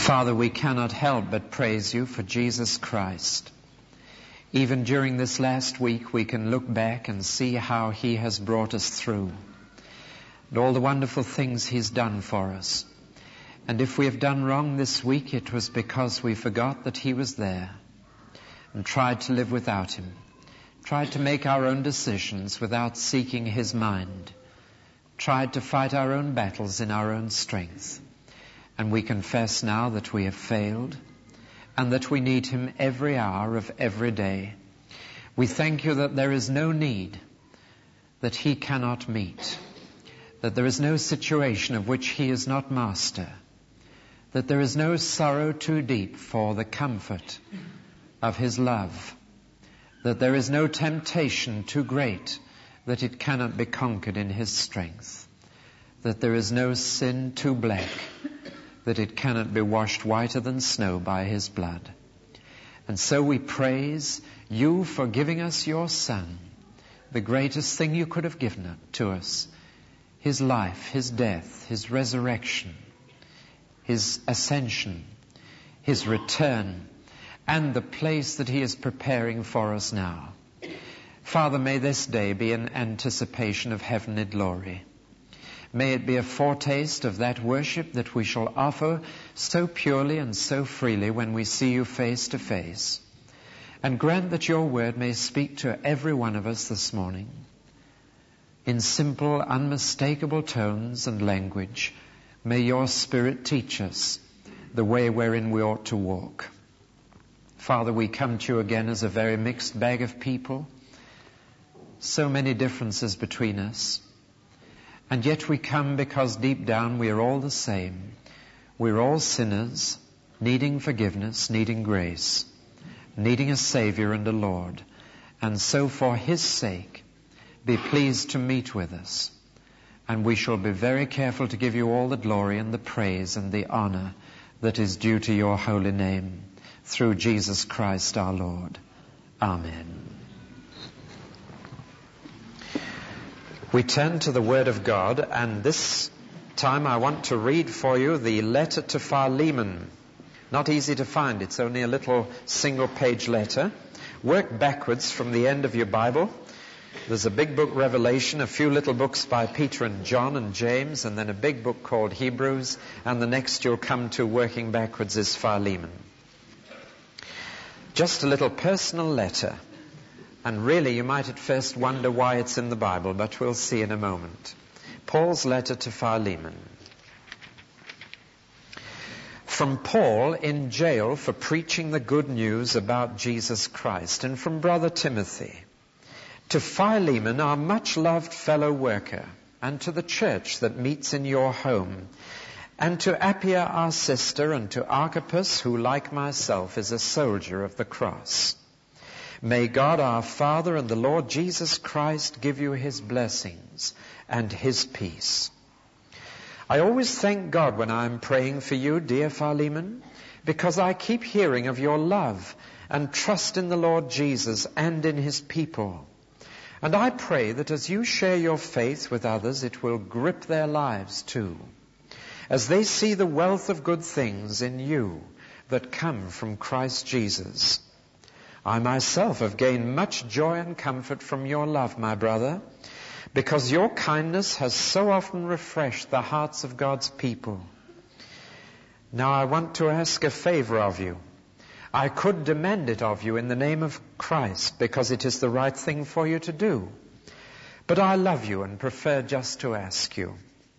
Father, we cannot help but praise you for Jesus Christ. Even during this last week, we can look back and see how he has brought us through, and all the wonderful things he's done for us. And if we have done wrong this week, it was because we forgot that he was there and tried to live without him, tried to make our own decisions without seeking his mind, tried to fight our own battles in our own strength. And we confess now that we have failed and that we need him every hour of every day. We thank you that there is no need that he cannot meet, that there is no situation of which he is not master, that there is no sorrow too deep for the comfort of his love, that there is no temptation too great that it cannot be conquered in his strength, that there is no sin too black that it cannot be washed whiter than snow by his blood. And so we praise you for giving us your Son, the greatest thing you could have given to us, his life, his death, his resurrection, his ascension, his return, and the place that he is preparing for us now. Father, may this day be an anticipation of heavenly glory. May it be a foretaste of that worship that we shall offer so purely and so freely when we see you face to face. And grant that your word may speak to every one of us this morning in simple, unmistakable tones and language. May your Spirit teach us the way wherein we ought to walk. Father, we come to you again as a very mixed bag of people. So many differences between us. And yet we come because deep down we are all the same. We're all sinners, needing forgiveness, needing grace, needing a Savior and a Lord. And so for his sake, be pleased to meet with us. And we shall be very careful to give you all the glory and the praise and the honor that is due to your holy name, through Jesus Christ our Lord. Amen. We turn to the Word of God, and this time I want to read for you the letter to Philemon. Not easy to find. It's only a little single-page letter. Work backwards from the end of your Bible. There's a big book, Revelation, a few little books by Peter and John and James, and then a big book called Hebrews, and the next you'll come to working backwards is Philemon. Just a little personal letter. And really, you might at first wonder why it's in the Bible, but we'll see in a moment. Paul's letter to Philemon. From Paul in jail for preaching the good news about Jesus Christ, and from Brother Timothy, to Philemon, our much-loved fellow worker, and to the church that meets in your home, and to Appia, our sister, and to Archippus, who, like myself, is a soldier of the cross. May God our Father and the Lord Jesus Christ give you his blessings and his peace. I always thank God when I am praying for you, dear Philemon, because I keep hearing of your love and trust in the Lord Jesus and in his people. And I pray that as you share your faith with others, it will grip their lives too, as they see the wealth of good things in you that come from Christ Jesus. I myself have gained much joy and comfort from your love, my brother, because your kindness has so often refreshed the hearts of God's people. Now I want to ask a favor of you. I could demand it of you in the name of Christ, because it is the right thing for you to do. But I love you and prefer just to ask you.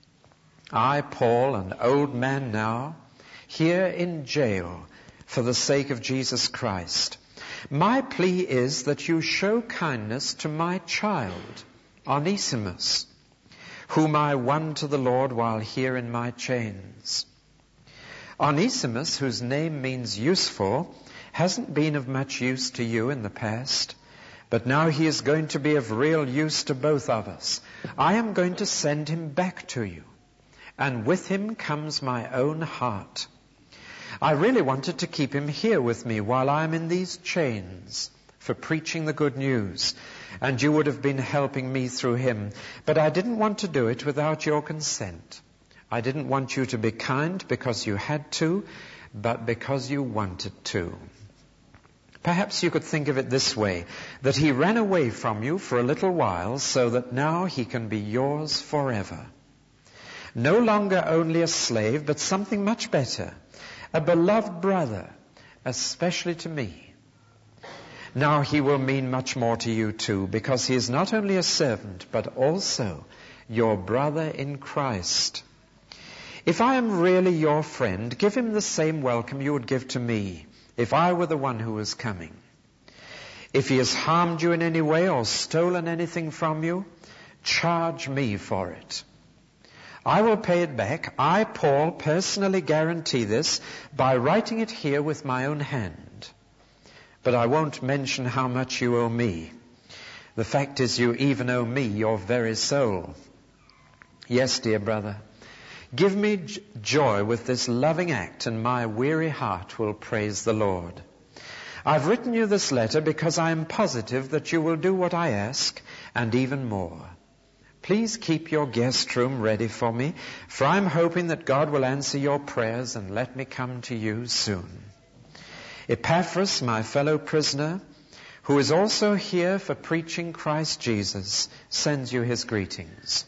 I, Paul, an old man now, here in jail for the sake of Jesus Christ, my plea is that you show kindness to my child, Onesimus, whom I won to the Lord while here in my chains. Onesimus, whose name means useful, hasn't been of much use to you in the past, but now he is going to be of real use to both of us. I am going to send him back to you, and with him comes my own heart. I really wanted to keep him here with me while I am in these chains for preaching the good news, and you would have been helping me through him. But I didn't want to do it without your consent. I didn't want you to be kind because you had to, but because you wanted to. Perhaps you could think of it this way, that he ran away from you for a little while so that now he can be yours forever. No longer only a slave, but something much better, a beloved brother, especially to me. Now he will mean much more to you too, because he is not only a servant, but also your brother in Christ. If I am really your friend, give him the same welcome you would give to me if I were the one who was coming. If he has harmed you in any way or stolen anything from you, charge me for it. I will pay it back. I, Paul, personally guarantee this by writing it here with my own hand. But I won't mention how much you owe me. The fact is, you even owe me your very soul. Yes, dear brother, give me joy with this loving act, and my weary heart will praise the Lord. I've written you this letter because I am positive that you will do what I ask, and even more. Please keep your guest room ready for me, for I'm hoping that God will answer your prayers and let me come to you soon. Epaphras, my fellow prisoner, who is also here for preaching Christ Jesus, sends you his greetings.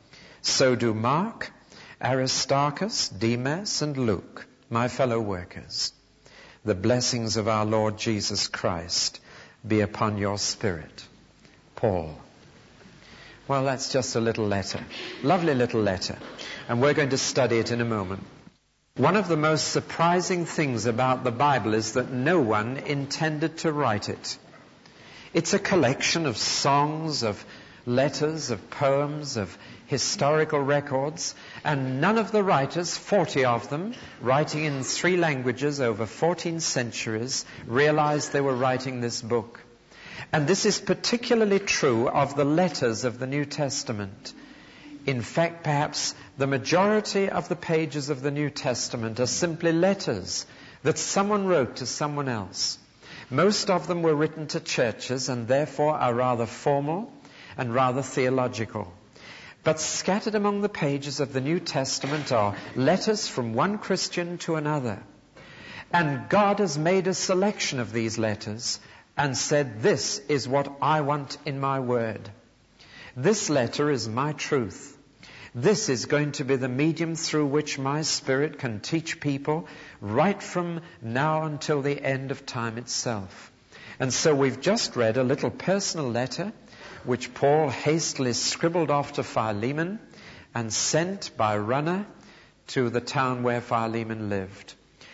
So do Mark, Aristarchus, Demas, and Luke, my fellow workers. The blessings of our Lord Jesus Christ be upon your spirit. Paul. Well, that's just a little letter. Lovely little letter. And we're going to study it in a moment. One of the most surprising things about the Bible is that no one intended to write it. It's a collection of songs, of letters, of poems, of historical records, and none of the writers, 40 of them, writing in 3 languages over 14 centuries, realized they were writing this book. And this is particularly true of the letters of the New Testament. In fact, perhaps the majority of the pages of the New Testament are simply letters that someone wrote to someone else. Most of them were written to churches and therefore are rather formal and rather theological. But scattered among the pages of the New Testament are letters from one Christian to another. And God has made a selection of these letters and said, this is what I want in my word. This letter is my truth. This is going to be the medium through which my Spirit can teach people right from now until the end of time itself. And so we've just read a little personal letter which Paul hastily scribbled off to Philemon and sent by runner to the town where Philemon lived.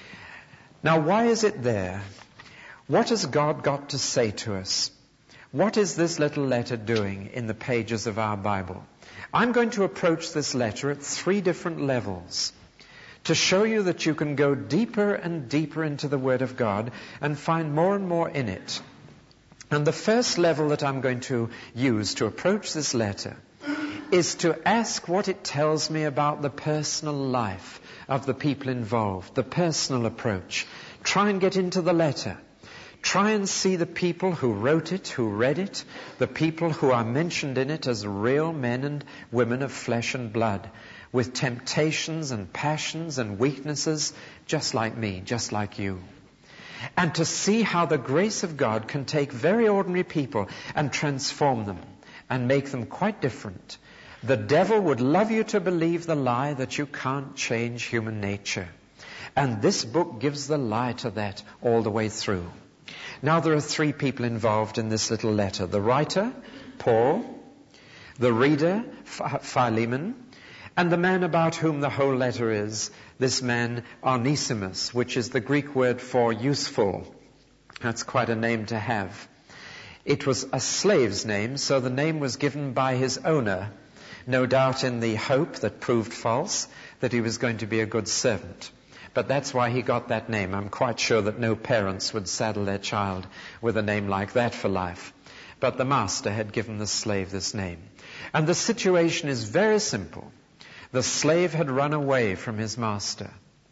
Now, why is it there? What has God got to say to us? What is this little letter doing in the pages of our Bible? I'm going to approach this letter at 3 different levels to show you that you can go deeper and deeper into the Word of God and find more and more in it. And the first level that I'm going to use to approach this letter is to ask what it tells me about the personal life of the people involved, the personal approach. Try and get into the letter. Try and see the people who wrote it, who read it, the people who are mentioned in it as real men and women of flesh and blood, with temptations and passions and weaknesses, just like me, just like you. And to see how the grace of God can take very ordinary people and transform them and make them quite different. The devil would love you to believe the lie that you can't change human nature. And this book gives the lie to that all the way through. Now there are 3 people involved in this little letter. The writer, Paul, the reader, Philemon, and the man about whom the whole letter is, this man Onesimus, which is the Greek word for useful. That's quite a name to have. It was a slave's name, so the name was given by his owner, no doubt in the hope that proved false, that he was going to be a good servant. But that's why he got that name. I'm quite sure that no parents would saddle their child with a name like that for life. But the master had given the slave this name. And the situation is very simple. The slave had run away from his master.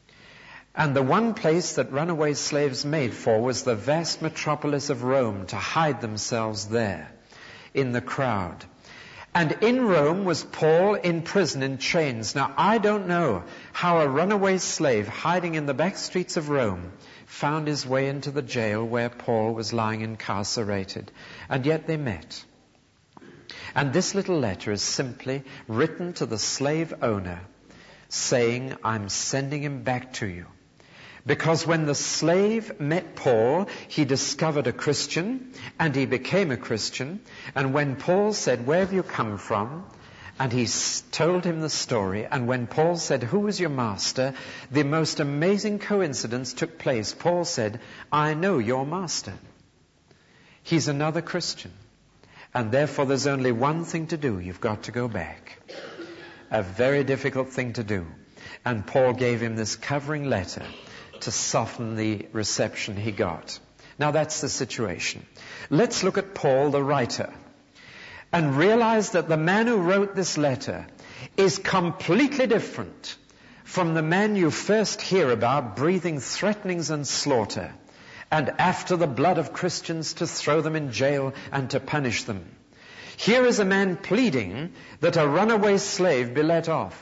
And the one place that runaway slaves made for was the vast metropolis of Rome, to hide themselves there in the crowd. And in Rome was Paul in prison in chains. Now, I don't know how a runaway slave hiding in the back streets of Rome found his way into the jail where Paul was lying incarcerated. And yet they met. And this little letter is simply written to the slave owner saying, I'm sending him back to you. Because when the slave met Paul, he discovered a Christian, and he became a Christian. And when Paul said, where have you come from? And he told him the story. And when Paul said, who is your master? The most amazing coincidence took place. Paul said, I know your master. He's another Christian. And therefore there's only one thing to do. You've got to go back. A very difficult thing to do. And Paul gave him this covering letter to soften the reception he got. Now that's the situation. Let's look at Paul the writer and realize that the man who wrote this letter is completely different from the man you first hear about breathing threatenings and slaughter and after the blood of Christians to throw them in jail and to punish them. Here is a man pleading that a runaway slave be let off.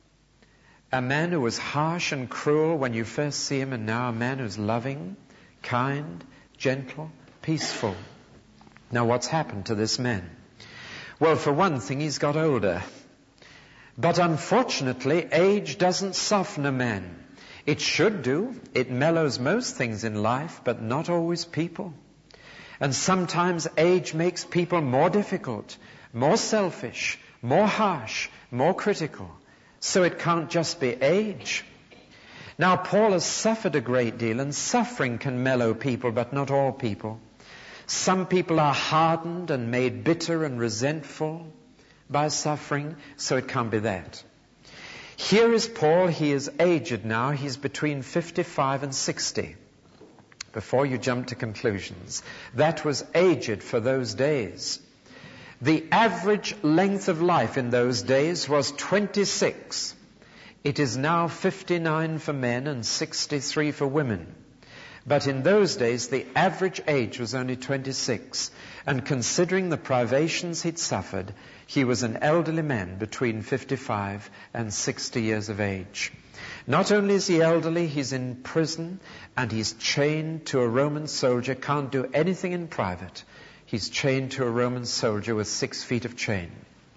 A man who was harsh and cruel when you first see him, and now a man who's loving, kind, gentle, peaceful. Now what's happened to this man? Well, for one thing, he's got older. But unfortunately, age doesn't soften a man. It should do. It mellows most things in life, but not always people. And sometimes age makes people more difficult, more selfish, more harsh, more critical. So it can't just be age. Now, Paul has suffered a great deal, and suffering can mellow people, but not all people. Some people are hardened and made bitter and resentful by suffering, so it can't be that. Here is Paul. He is aged now. He's between 55 and 60. Before you jump to conclusions, that was aged for those days. The average length of life in those days was 26. It is now 59 for men and 63 for women. But in those days, the average age was only 26. And considering the privations he'd suffered, he was an elderly man between 55 and 60 years of age. Not only is he elderly, he's in prison and he's chained to a Roman soldier, can't do anything in private. He's chained to a Roman soldier with 6 feet of chain.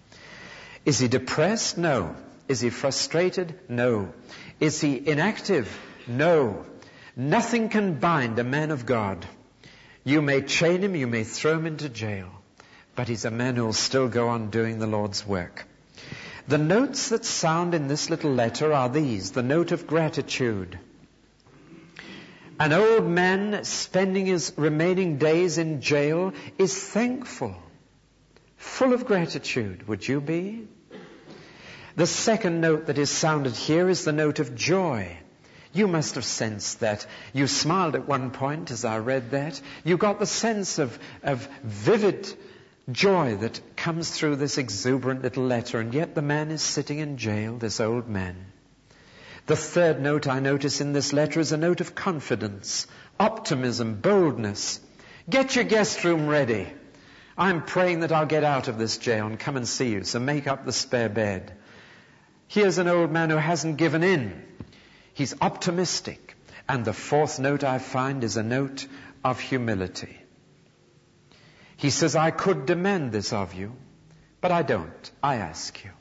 Is he depressed? No. Is he frustrated? No. Is he inactive? No. Nothing can bind a man of God. You may chain him, you may throw him into jail, but he's a man who will still go on doing the Lord's work. The notes that sound in this little letter are these: the note of gratitude. An old man spending his remaining days in jail is thankful, full of gratitude. Would you be? The second note that is sounded here is the note of joy. You must have sensed that. You smiled at one point as I read that. You got the sense of vivid joy that comes through this exuberant little letter, and yet the man is sitting in jail, this old man. The third note I notice in this letter is a note of confidence, optimism, boldness. Get your guest room ready. I'm praying that I'll get out of this jail and come and see you, so make up the spare bed. Here's an old man who hasn't given in. He's optimistic. And the fourth note I find is a note of humility. He says, I could demand this of you, but I don't. I ask you.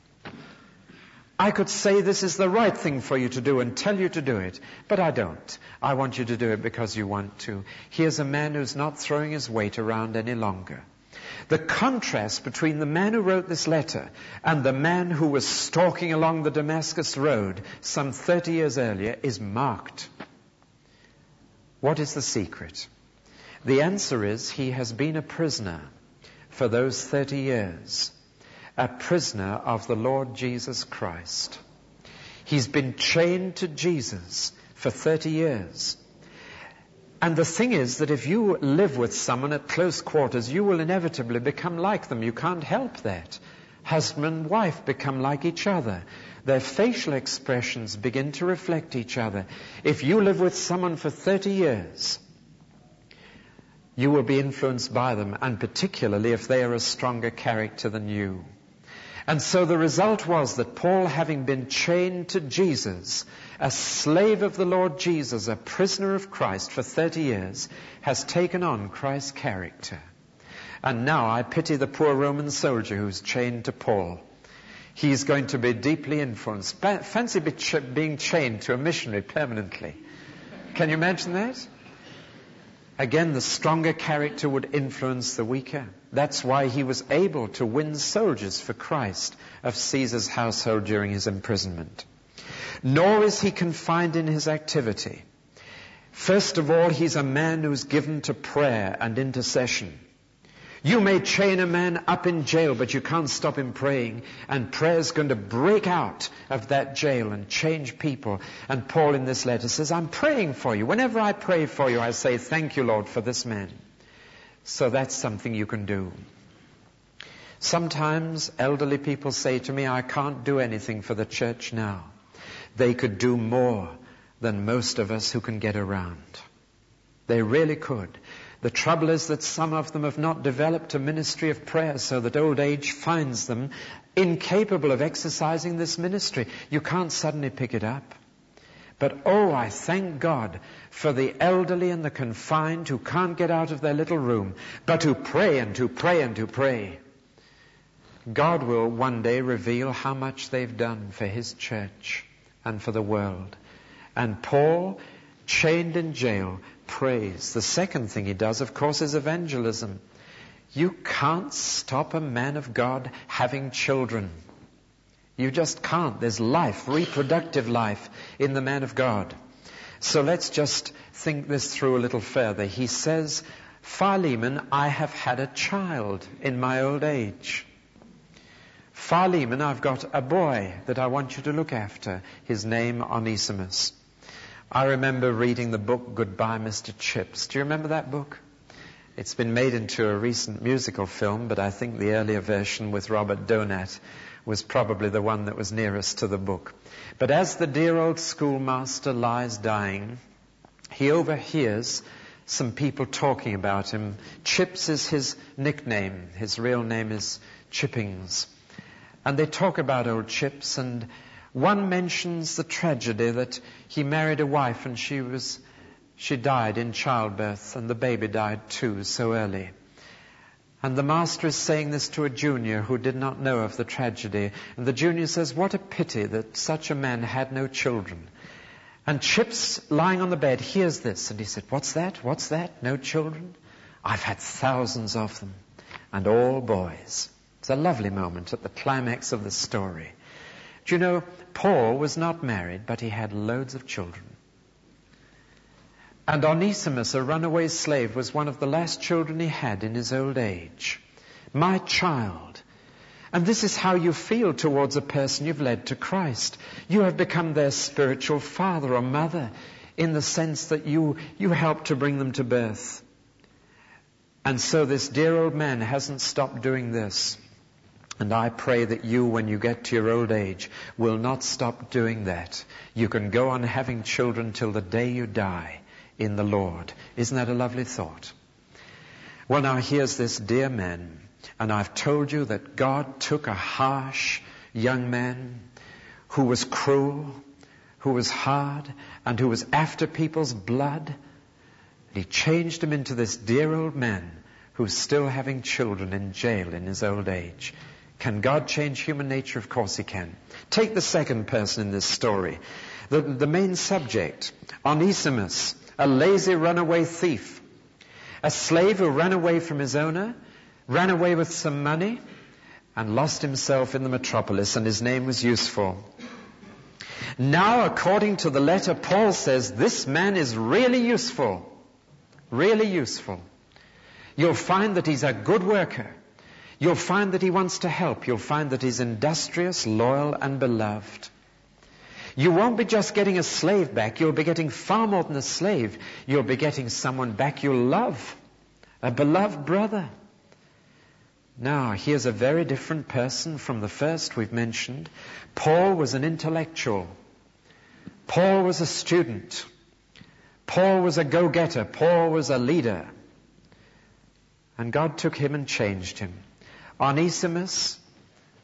I could say this is the right thing for you to do and tell you to do it, but I don't. I want you to do it because you want to. Here's a man who's not throwing his weight around any longer. The contrast between the man who wrote this letter and the man who was stalking along the Damascus road some 30 years earlier is marked. What is the secret? The answer is he has been a prisoner for those 30 years. A prisoner of the Lord Jesus Christ. He's been chained to Jesus for 30 years. And the thing is that if you live with someone at close quarters, you will inevitably become like them. You can't help that. Husband and wife become like each other. Their facial expressions begin to reflect each other. If you live with someone for 30 years, you will be influenced by them, and particularly if they are a stronger character than you. And so the result was that Paul, having been chained to Jesus, a slave of the Lord Jesus, a prisoner of Christ for 30 years, has taken on Christ's character. And now I pity the poor Roman soldier who's chained to Paul. He's going to be deeply influenced. Fancy being chained to a missionary permanently. Can you imagine that? Again, the stronger character would influence the weaker. That's why he was able to win soldiers for Christ of Caesar's household during his imprisonment. Nor is he confined in his activity. First of all, he's a man who's given to prayer and intercession. You may chain a man up in jail, but you can't stop him praying. And prayer's going to break out of that jail and change people. And Paul in this letter says, I'm praying for you. Whenever I pray for you, I say, thank you, Lord, for this man. So that's something you can do. Sometimes elderly people say to me, I can't do anything for the church now. They could do more than most of us who can get around. They really could. The trouble is that some of them have not developed a ministry of prayer, so that old age finds them incapable of exercising this ministry. You can't suddenly pick it up. But oh, I thank God for the elderly and the confined who can't get out of their little room, but who pray and who pray and who pray. God will one day reveal how much they've done for His church and for the world. And Paul, chained in jail, prays. The second thing he does, of course, is evangelism. You can't stop a man of God having children. You just can't. There's life, reproductive life in the man of God. So let's just think this through a little further. He says, Philemon, I have had a child in my old age. Philemon, I've got a boy that I want you to look after. His name, Onesimus. I remember reading the book Goodbye, Mr. Chips. Do you remember that book? It's been made into a recent musical film, but I think the earlier version with Robert Donat was probably the one that was nearest to the book. But as the dear old schoolmaster lies dying, he overhears some people talking about him. Chips is his nickname. His real name is Chippings. And they talk about old Chips, and one mentions the tragedy that he married a wife and she died in childbirth, and the baby died too so early. And the master is saying this to a junior who did not know of the tragedy. And the junior says, what a pity that such a man had no children. And Chips, lying on the bed, hears this. And he said, what's that? What's that? No children? I've had thousands of them. And all boys. It's a lovely moment at the climax of the story. Do you know, Paul was not married, but he had loads of children. And Onesimus, a runaway slave, was one of the last children he had in his old age. My child. And this is how you feel towards a person you've led to Christ. You have become their spiritual father or mother in the sense that you help to bring them to birth. And so this dear old man hasn't stopped doing this. And I pray that you, when you get to your old age, will not stop doing that. You can go on having children till the day you die in the Lord. Isn't that a lovely thought? Well, now here's this dear man, and I've told you that God took a harsh young man who was cruel, who was hard, and who was after people's blood. He changed him into this dear old man who's still having children in jail in his old age. Can God change human nature? Of course He can. Take the second person in this story. The main subject, Onesimus, a lazy runaway thief. A slave who ran away from his owner, ran away with some money, and lost himself in the metropolis, and his name was useful. Now, according to the letter, Paul says this man is really useful. Really useful. You'll find that he's a good worker. You'll find that he wants to help. You'll find that he's industrious, loyal, and beloved. You won't be just getting a slave back. You'll be getting far more than a slave. You'll be getting someone back you'll love. A beloved brother. Now, here's a very different person from the first we've mentioned. Paul was an intellectual. Paul was a student. Paul was a go-getter. Paul was a leader. And God took him and changed him. Onesimus,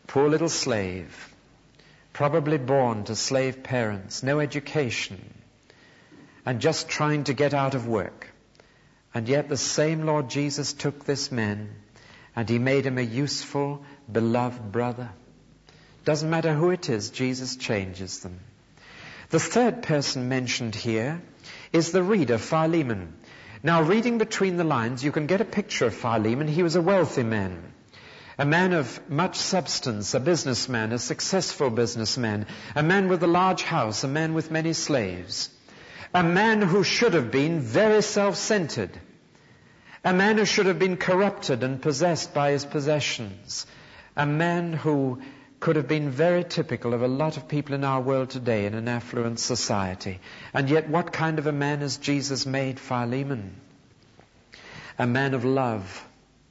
Poor little slave, probably born to slave parents, no education, and just trying to get out of work. And yet the same Lord Jesus took this man and he made him a useful, beloved brother. Doesn't matter who it is, Jesus changes them. The third person mentioned here is the reader, Philemon. Now, reading between the lines, you can get a picture of Philemon. He was a wealthy man, a man of much substance, a businessman, a successful businessman, a man with a large house, a man with many slaves, a man who should have been very self-centered, a man who should have been corrupted and possessed by his possessions, a man who could have been very typical of a lot of people in our world today in an affluent society. And yet what kind of a man has Jesus made Philemon? A man of love,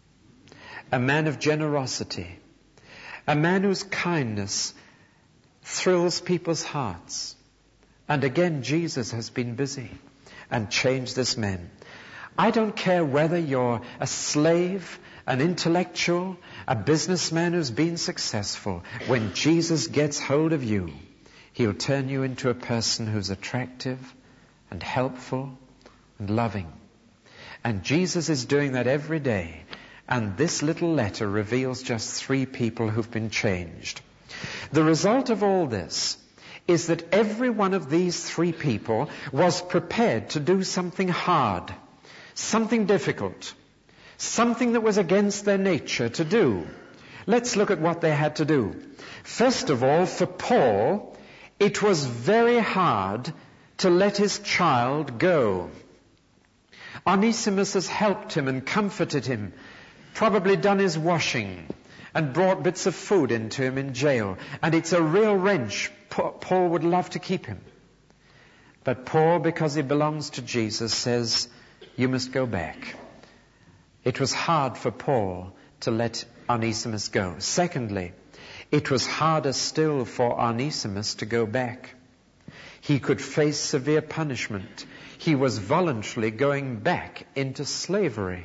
a man of generosity, a man whose kindness thrills people's hearts. And again, Jesus has been busy and changed this man. I don't care whether you're a slave, an intellectual, a businessman who's been successful. When Jesus gets hold of you, he'll turn you into a person who's attractive and helpful and loving. And Jesus is doing that every day. And this little letter reveals just 3 people who've been changed. The result of all this is that every one of these 3 people was prepared to do something hard, something difficult, something that was against their nature to do. Let's look at what they had to do. First of all, for Paul, it was very hard to let his child go. Onesimus has helped him and comforted him, probably done his washing and brought bits of food into him in jail. And it's a real wrench. Paul would love to keep him. But Paul, because he belongs to Jesus, says, you must go back. It was hard for Paul to let Onesimus go. Secondly, it was harder still for Onesimus to go back. He could face severe punishment. He was voluntarily going back into slavery.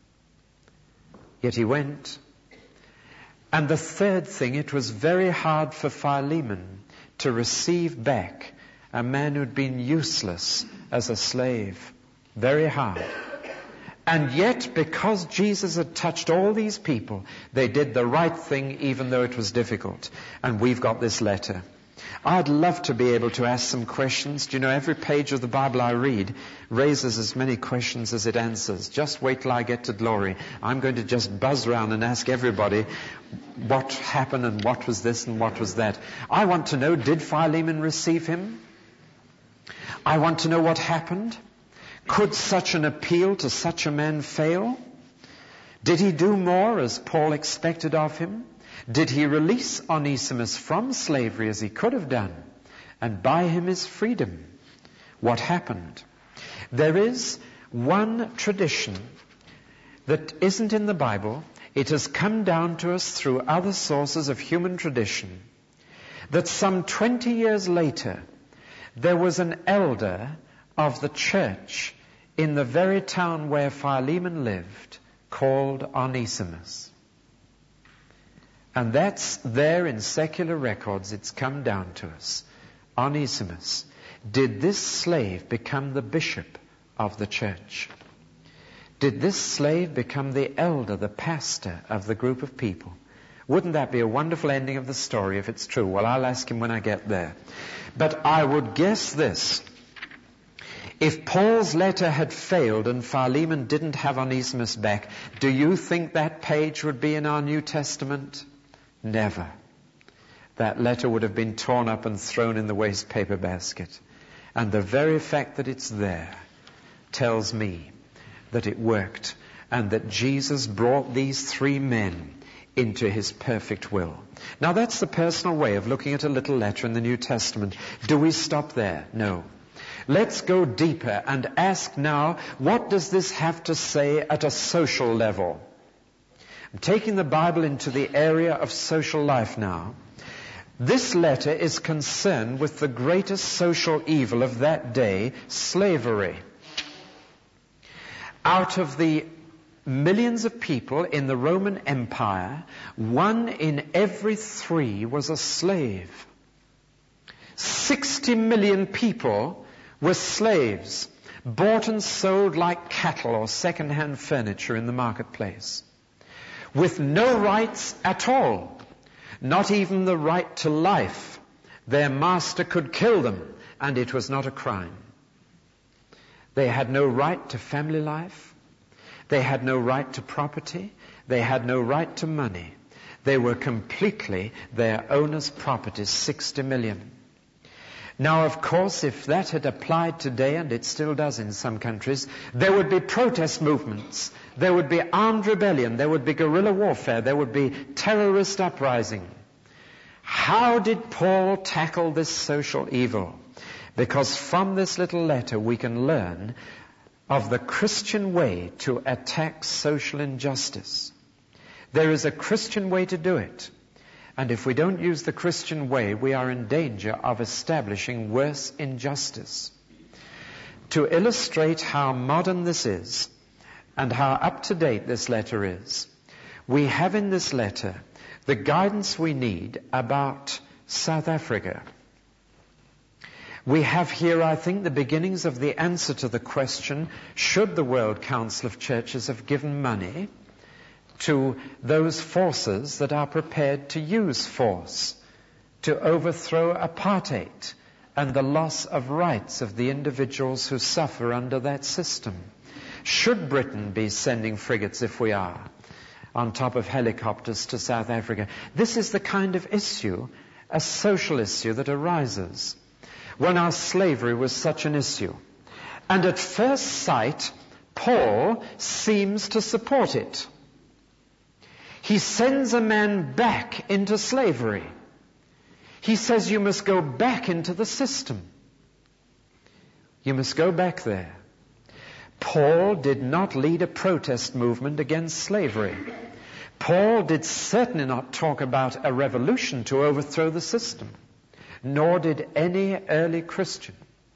Yet he went. And the third thing, it was very hard for Philemon to receive back a man who'd been useless as a slave. Very hard. And yet, because Jesus had touched all these people, they did the right thing even though it was difficult. And we've got this letter. I'd love to be able to ask some questions. Do you know, every page of the Bible I read raises as many questions as it answers. Just wait till I get to glory. I'm going to just buzz around and ask everybody what happened and what was this and what was that. I want to know, did Philemon receive him? I want to know what happened. Could such an appeal to such a man fail? Did he do more as Paul expected of him? Did he release Onesimus from slavery as he could have done and buy him his freedom? What happened? There is one tradition that isn't in the Bible. It has come down to us through other sources of human tradition, that some 20 years later there was an elder of the church in the very town where Philemon lived called Onesimus. And that's there in secular records. It's come down to us. Onesimus. Did this slave become the bishop of the church? Did this slave become the elder, the pastor of the group of people? Wouldn't that be a wonderful ending of the story if it's true? Well, I'll ask him when I get there. But I would guess this. If Paul's letter had failed and Philemon didn't have Onesimus back, do you think that page would be in our New Testament? Never. That letter would have been torn up and thrown in the waste paper basket. And the very fact that it's there tells me that it worked and that Jesus brought these 3 men into his perfect will. Now that's the personal way of looking at a little letter in the New Testament. Do we stop there? No. Let's go deeper and ask now, what does this have to say at a social level? I'm taking the Bible into the area of social life now. This letter is concerned with the greatest social evil of that day, slavery. Out of the millions of people in the Roman Empire, 1 in every 3 was a slave. 60 million people were slaves, bought and sold like cattle or second-hand furniture in the marketplace, with no rights at all, not even the right to life. Their master could kill them, and it was not a crime. They had no right to family life. They had no right to property. They had no right to money. They were completely their owner's property, 60 million. Now, of course, if that had applied today, and it still does in some countries, there would be protest movements, there would be armed rebellion, there would be guerrilla warfare, there would be terrorist uprising. How did Paul tackle this social evil? Because from this little letter we can learn of the Christian way to attack social injustice. There is a Christian way to do it. And if we don't use the Christian way, we are in danger of establishing worse injustice. To illustrate how modern this is and how up-to-date this letter is, we have in this letter the guidance we need about South Africa. We have here, I think, the beginnings of the answer to the question, should the World Council of Churches have given money to those forces that are prepared to use force to overthrow apartheid and the loss of rights of the individuals who suffer under that system? Should Britain be sending frigates, if we are, on top of helicopters to South Africa? This is the kind of issue, a social issue, that arises when our slavery was such an issue. And at first sight, Paul seems to support it. He sends a man back into slavery. He says you must go back into the system. You must go back there. Paul did not lead a protest movement against slavery. Paul did certainly not talk about a revolution to overthrow the system, nor did any early Christian.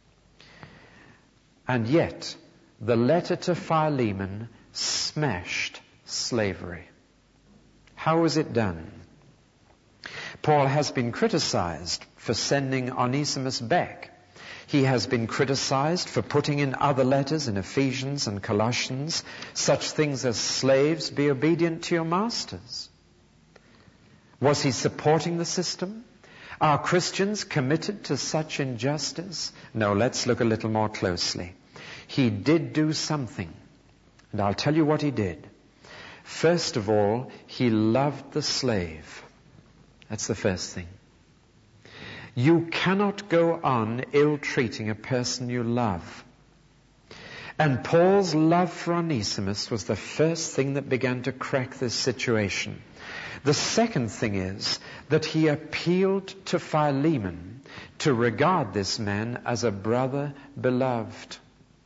And yet, the letter to Philemon smashed slavery. How was it done? Paul has been criticized for sending Onesimus back. He has been criticized for putting in other letters in Ephesians and Colossians such things as slaves, be obedient to your masters. Was he supporting the system? Are Christians committed to such injustice? No, let's look a little more closely. He did do something, and I'll tell you what he did. First of all, he loved the slave. That's the first thing. You cannot go on ill-treating a person you love. And Paul's love for Onesimus was the first thing that began to crack this situation. The second thing is that he appealed to Philemon to regard this man as a brother beloved.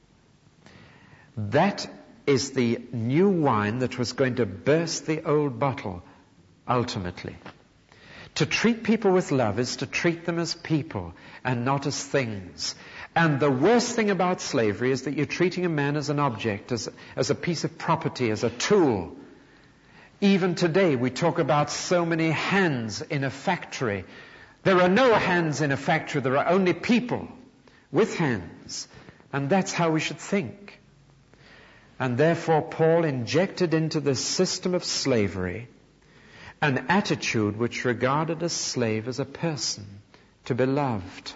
That is the new wine that was going to burst the old bottle, ultimately. To treat people with love is to treat them as people and not as things. And the worst thing about slavery is that you're treating a man as an object, as a piece of property, as a tool. Even today we talk about so many hands in a factory. There are no hands in a factory, there are only people with hands. And that's how we should think. And therefore Paul injected into the system of slavery an attitude which regarded a slave as a person to be loved.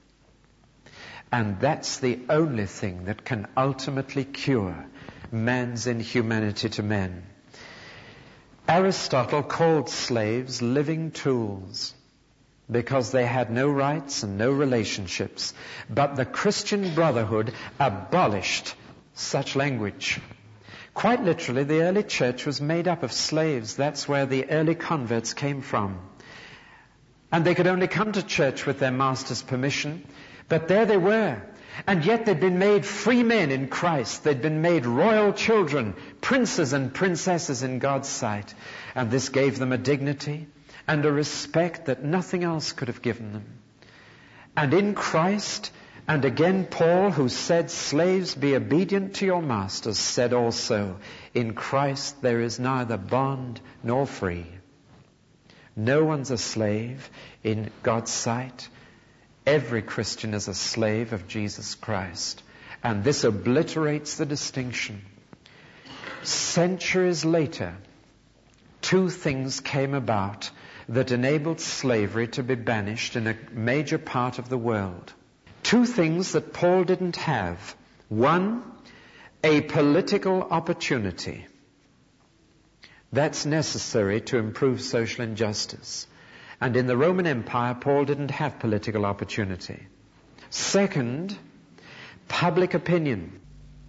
And that's the only thing that can ultimately cure man's inhumanity to men. Aristotle called slaves living tools because they had no rights and no relationships. But the Christian Brotherhood abolished such language. Quite literally, the early church was made up of slaves. That's where the early converts came from. And they could only come to church with their master's permission. But there they were. And yet they'd been made free men in Christ. They'd been made royal children, princes and princesses in God's sight. And this gave them a dignity and a respect that nothing else could have given them. And in Christ, And again Paul, who said, "Slaves, be obedient to your masters," said also, "In Christ there is neither bond nor free." No one's a slave in God's sight. Every Christian is a slave of Jesus Christ. And this obliterates the distinction. Centuries later, two things came about that enabled slavery to be banished in a major part of the world. Two things that Paul didn't have. One, a political opportunity. That's necessary to improve social injustice. And in the Roman Empire, Paul didn't have political opportunity. Second, public opinion.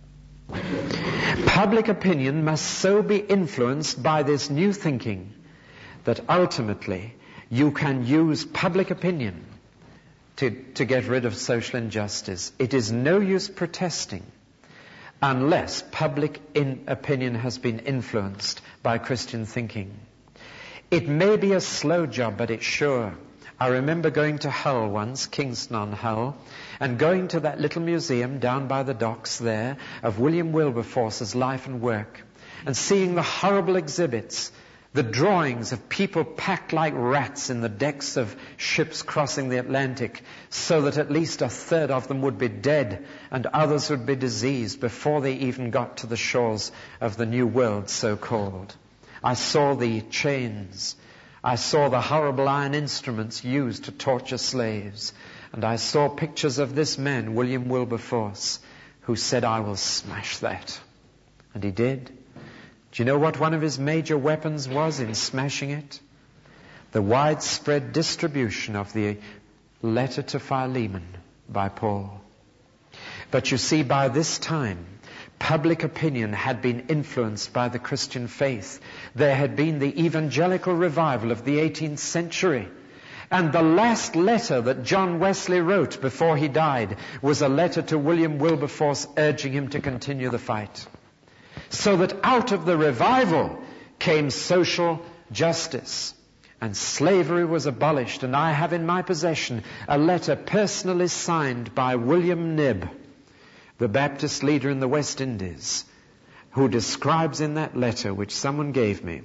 Public opinion must so be influenced by this new thinking that ultimately you can use public opinion to get rid of social injustice. It is no use protesting unless public opinion has been influenced by Christian thinking. It may be a slow job, but it's sure. I remember going to Hull once, Kingston on Hull, and going to that little museum down by the docks there of William Wilberforce's life and work, and seeing the horrible exhibits, the drawings of people packed like rats in the decks of ships crossing the Atlantic, so that at least a third of them would be dead and others would be diseased before they even got to the shores of the New World, so-called. I saw the chains. I saw the horrible iron instruments used to torture slaves. And I saw pictures of this man, William Wilberforce, who said, "I will smash that." And he did. Do you know what one of his major weapons was in smashing it? The widespread distribution of the letter to Philemon by Paul. But you see, by this time, public opinion had been influenced by the Christian faith. There had been the evangelical revival of the 18th century. And the last letter that John Wesley wrote before he died was a letter to William Wilberforce urging him to continue the fight. So that out of the revival came social justice. And slavery was abolished. And I have in my possession a letter personally signed by William Knibb, the Baptist leader in the West Indies, who describes in that letter, which someone gave me,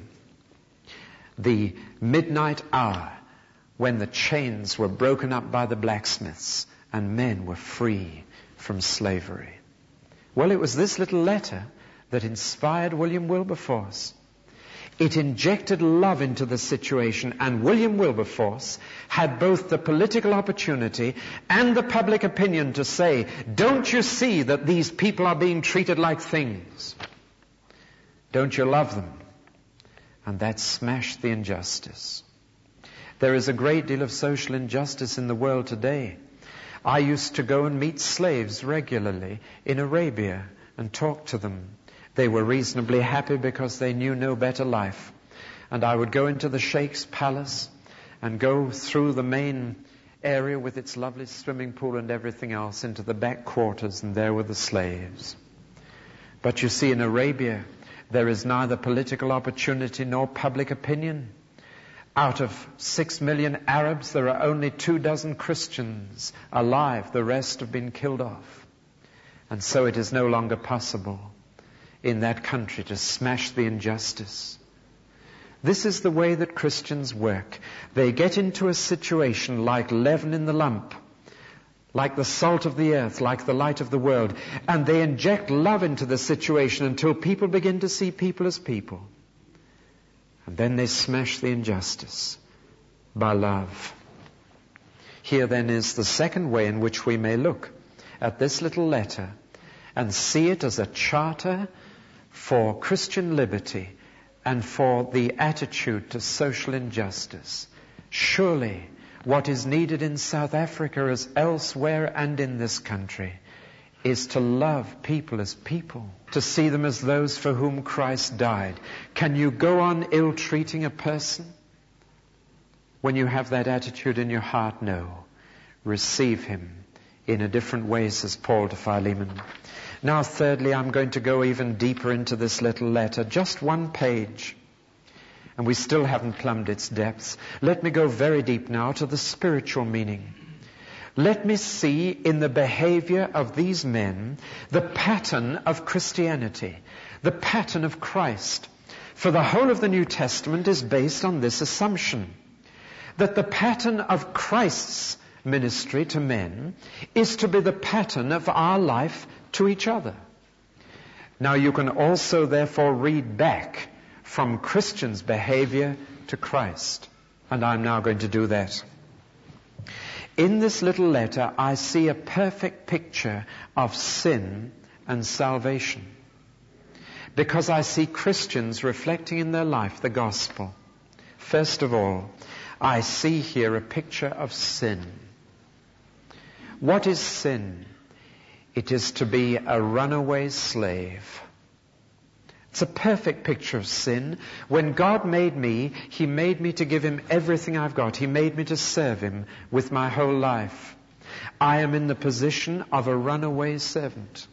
the midnight hour when the chains were broken up by the blacksmiths and men were free from slavery. Well, it was this little letter that inspired William Wilberforce. It injected love into the situation, and William Wilberforce had both the political opportunity and the public opinion to say, "Don't you see that these people are being treated like things? Don't you love them?" And that smashed the injustice. There is a great deal of social injustice in the world today. I used to go and meet slaves regularly in Arabia and talk to them. They were reasonably happy because they knew no better life. And I would go into the Sheikh's palace and go through the main area with its lovely swimming pool and everything else into the back quarters, and there were the slaves. But you see, in Arabia, there is neither political opportunity nor public opinion. Out of 6 million Arabs, there are only 24 Christians alive. The rest have been killed off. And so it is no longer possible in that country to smash the injustice. This is the way that Christians work. They get into a situation like leaven in the lump, like the salt of the earth, like the light of the world, and they inject love into the situation until people begin to see people as people. And then they smash the injustice by love. Here then is the second way in which we may look at this little letter and see it as a charter for Christian liberty and for the attitude to social injustice. Surely what is needed in South Africa as elsewhere and in this country is to love people as people, to see them as those for whom Christ died. Can you go on ill-treating a person when you have that attitude in your heart? No. Receive him in a different way, says Paul to Philemon. Now, thirdly, I'm going to go even deeper into this little letter, just one page, and we still haven't plumbed its depths. Let me go very deep now to the spiritual meaning. Let me see in the behavior of these men the pattern of Christianity, the pattern of Christ. For the whole of the New Testament is based on this assumption, that the pattern of Christ's ministry to men is to be the pattern of our life to each other. Now you can also therefore read back from Christians' behavior to Christ. And I'm now going to do that. In this little letter, I see a perfect picture of sin and salvation, because I see Christians reflecting in their life the gospel. First of all, I see here a picture of sin. What is sin? It is to be a runaway slave. It's a perfect picture of sin. When God made me, He made me to give Him everything I've got. He made me to serve Him with my whole life. I am in the position of a runaway servant.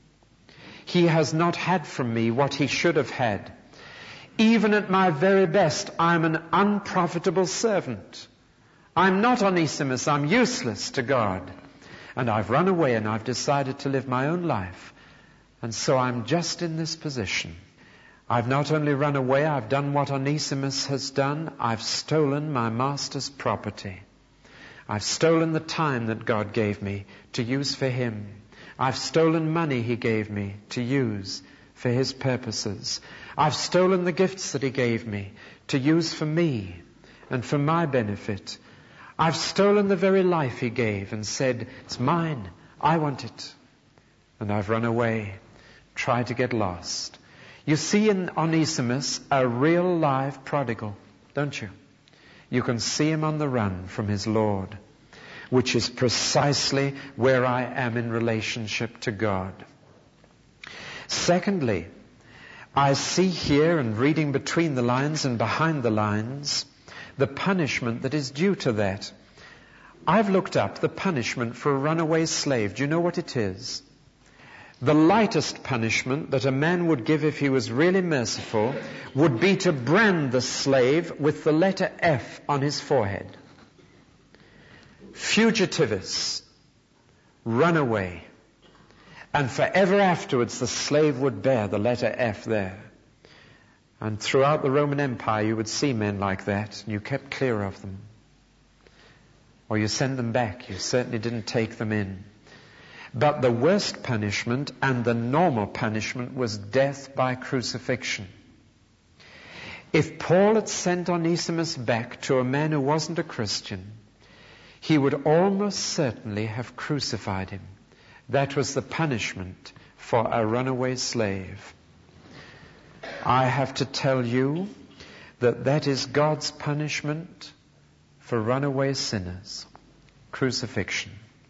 He has not had from me what He should have had. Even at my very best, I'm an unprofitable servant. I'm not Onesimus. I'm useless to God. And I've run away and I've decided to live my own life. And so I'm just in this position. I've not only run away, I've done what Onesimus has done. I've stolen my master's property. I've stolen the time that God gave me to use for Him. I've stolen money He gave me to use for His purposes. I've stolen the gifts that He gave me to use for me and for my benefit. I've stolen the very life He gave and said, it's mine, I want it. And I've run away, tried to get lost. You see in Onesimus a real live prodigal, don't you? You can see him on the run from his Lord, which is precisely where I am in relationship to God. Secondly, I see here, and reading between the lines and behind the lines, the punishment that is due to that. I've looked up the punishment for a runaway slave. Do you know what it is? The lightest punishment that a man would give if he was really merciful would be to brand the slave with the letter F on his forehead. Fugitivus, runaway. And forever afterwards the slave would bear the letter F there. And throughout the Roman Empire you would see men like that, and you kept clear of them. Or you send them back. You certainly didn't take them in. But the worst punishment and the normal punishment was death by crucifixion. If Paul had sent Onesimus back to a man who wasn't a Christian, he would almost certainly have crucified him. That was the punishment for a runaway slave. I have to tell you that that is God's punishment for runaway sinners. Crucifixion.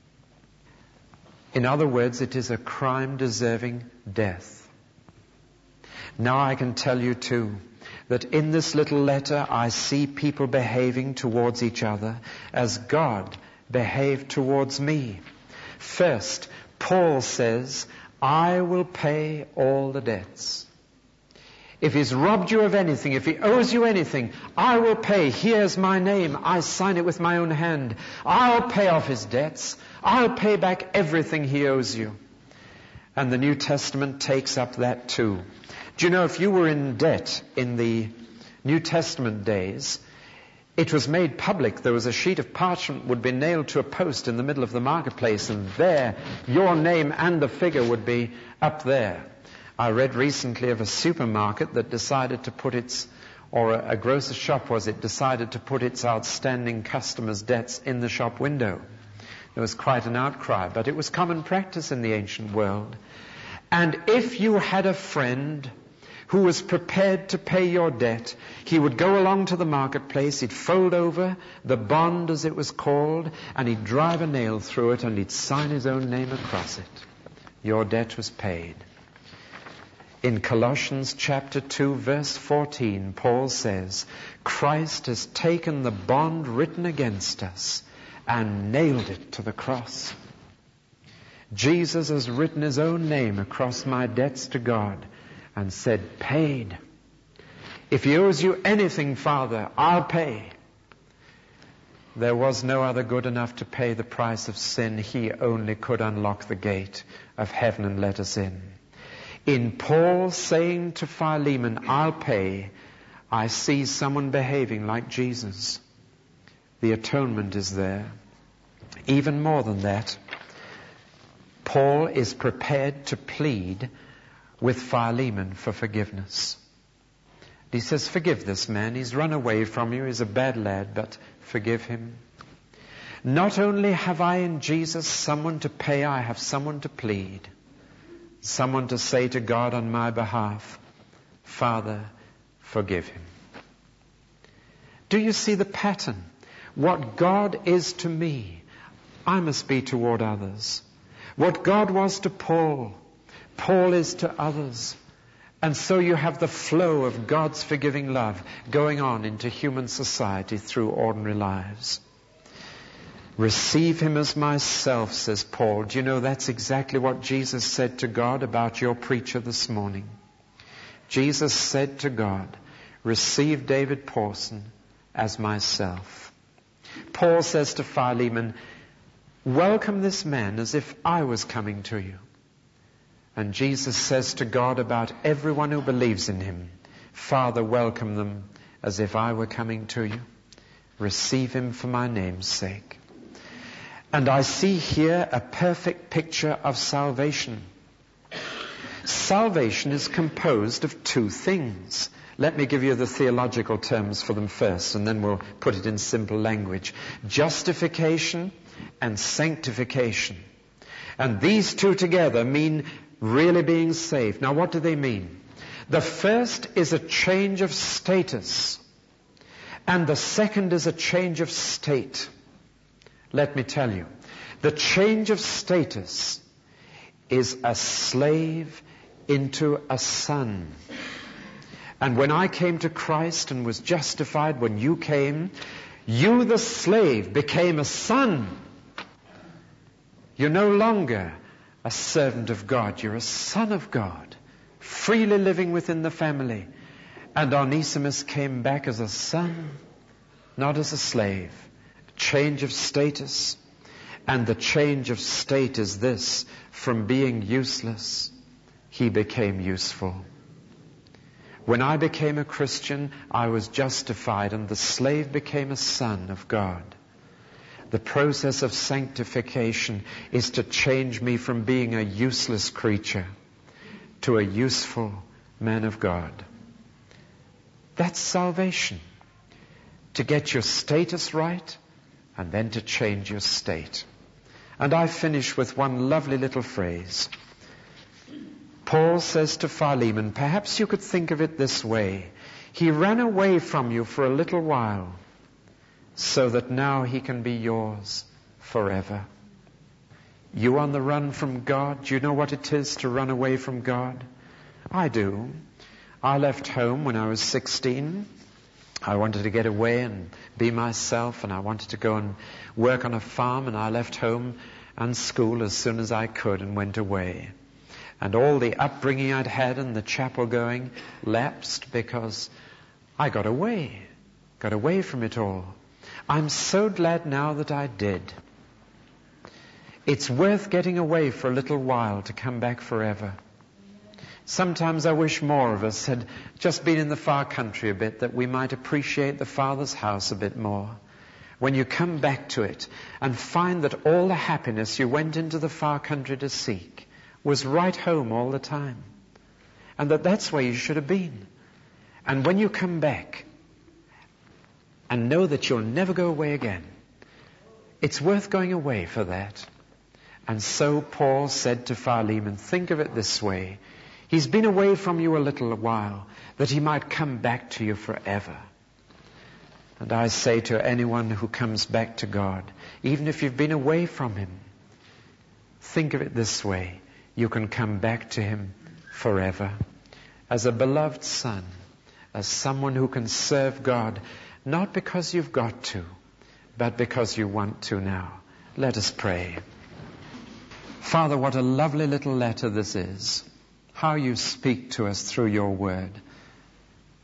In other words, it is a crime deserving death. Now I can tell you too that in this little letter I see people behaving towards each other as God behaved towards me. First, Paul says, I will pay all the debts. If he's robbed you of anything, if he owes you anything, I will pay. Here's my name. I sign it with my own hand. I'll pay off his debts. I'll pay back everything he owes you. And the New Testament takes up that too. Do you know, if you were in debt in the New Testament days, it was made public. There was a sheet of parchment would be nailed to a post in the middle of the marketplace, and there your name and the figure would be up there. I read recently of a supermarket that decided to put its, or a grocer's shop was it, decided to put its outstanding customers' debts in the shop window. There was quite an outcry, but it was common practice in the ancient world. And if you had a friend who was prepared to pay your debt, he would go along to the marketplace, he'd fold over the bond, as it was called, and he'd drive a nail through it and he'd sign his own name across it. Your debt was paid. In Colossians chapter 2, verse 14, Paul says, Christ has taken the bond written against us and nailed it to the cross. Jesus has written his own name across my debts to God and said, paid. If he owes you anything, Father, I'll pay. There was no other good enough to pay the price of sin. He only could unlock the gate of heaven and let us in. In Paul saying to Philemon, I'll pay, I see someone behaving like Jesus. The atonement is there. Even more than that, Paul is prepared to plead with Philemon for forgiveness. He says, forgive this man. He's run away from you. He's a bad lad, but forgive him. Not only have I in Jesus someone to pay, I have someone to plead. Someone to say to God on my behalf, Father, forgive him. Do you see the pattern? What God is to me, I must be toward others. What God was to Paul, Paul is to others. And so you have the flow of God's forgiving love going on into human society through ordinary lives. Receive him as myself, says Paul. Do you know that's exactly what Jesus said to God about your preacher this morning? Jesus said to God, receive David Pawson as myself. Paul says to Philemon, welcome this man as if I was coming to you. And Jesus says to God about everyone who believes in him, Father, welcome them as if I were coming to you. Receive him for my name's sake. And I see here a perfect picture of salvation. Salvation is composed of two things. Let me give you the theological terms for them first, and then we'll put it in simple language. Justification and sanctification. And these two together mean really being saved. Now, what do they mean? The first is a change of status, and the second is a change of state. Let me tell you, the change of status is a slave into a son. And when I came to Christ and was justified, when you came, you, the slave, became a son. You're no longer a servant of God. You're a son of God, freely living within the family. And Onesimus came back as a son, not as a slave. Change of status. And the change of state is this: from being useless, he became useful. When I became a Christian, I was justified, and the slave became a son of God. The process of sanctification is to change me from being a useless creature to a useful man of God. That's salvation. To get your status right, and then to change your state. And I finish with one lovely little phrase. Paul says to Philemon, perhaps you could think of it this way: he ran away from you for a little while, so that now he can be yours forever. You on the run from God? Do you know what it is to run away from God? I do. I left home when I was 16. I wanted to get away and be myself, and I wanted to go and work on a farm, and I left home and school as soon as I could and went away. And all the upbringing I'd had and the chapel going lapsed because I got away from it all. I'm so glad now that I did. It's worth getting away for a little while to come back forever. Sometimes I wish more of us had just been in the far country a bit, that we might appreciate the Father's house a bit more. When you come back to it and find that all the happiness you went into the far country to seek was right home all the time, and that's where you should have been. And when you come back and know that you'll never go away again, it's worth going away for that. And so Paul said to Philemon, think of it this way: he's been away from you a little while, that he might come back to you forever. And I say to anyone who comes back to God, even if you've been away from him, think of it this way: you can come back to him forever. As a beloved son, as someone who can serve God, not because you've got to, but because you want to now. Let us pray. Father, what a lovely little letter this is. How you speak to us through your word.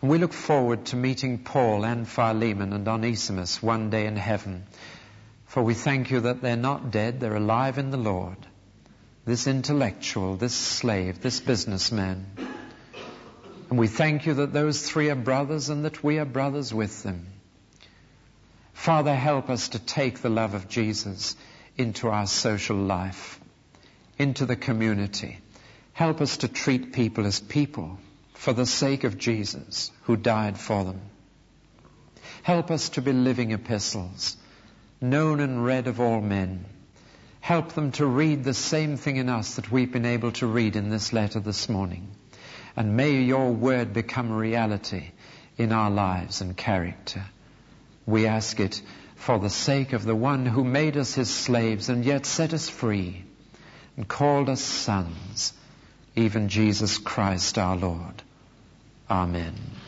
And we look forward to meeting Paul and Philemon and Onesimus one day in heaven. For we thank you that they're not dead, they're alive in the Lord. This intellectual, this slave, this businessman. And we thank you that those three are brothers and that we are brothers with them. Father, help us to take the love of Jesus into our social life, into the community. Help us to treat people as people for the sake of Jesus who died for them. Help us to be living epistles, known and read of all men. Help them to read the same thing in us that we've been able to read in this letter this morning. And may your word become a reality in our lives and character. We ask it for the sake of the one who made us his slaves and yet set us free and called us sons, even Jesus Christ our Lord. Amen.